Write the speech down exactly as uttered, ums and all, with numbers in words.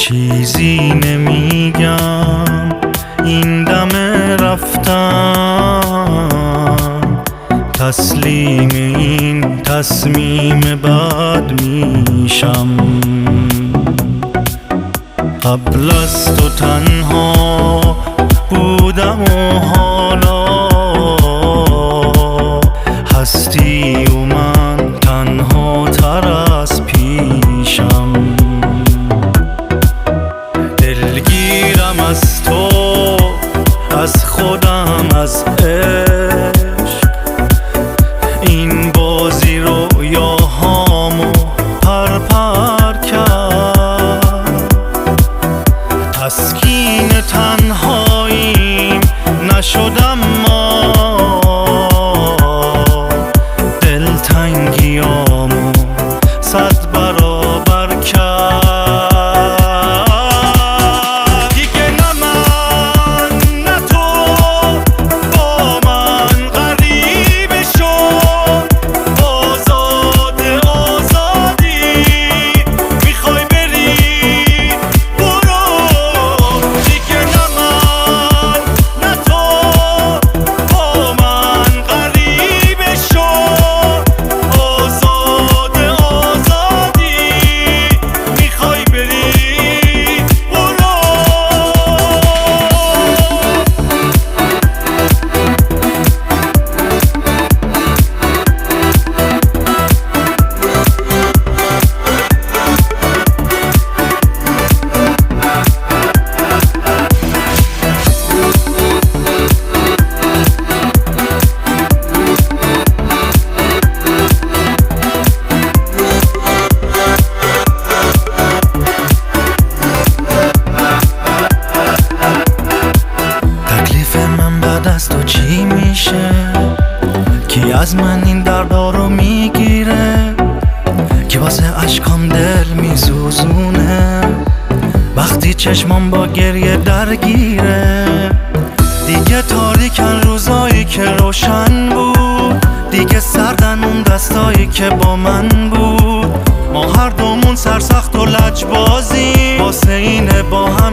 چیزی نمیگم این دم رفتم، تسلیم این تصمیم بد میشم. قبل از تو تنها بودم و حالا هستی و من تنها تر از پیشم. دلگیرم از تو، از خودم، از عشق، این بازی رویاهامو پر پر کرد. تسکین تنهاییم نشدم ما، دلتنگیامو صد برابر کرد. از تو چی میشه؟ کی از من این دردا رو میگیره؟ کی واسه اشکام دل میسوزونه وقتی چشمام با گریه درگیره؟ دیگه تاریکن روزایی که روشن بود، دیگه سردن اون دستایی که با من بود. ما هر دومون سرسخت و لجبازی واسه اینه با هم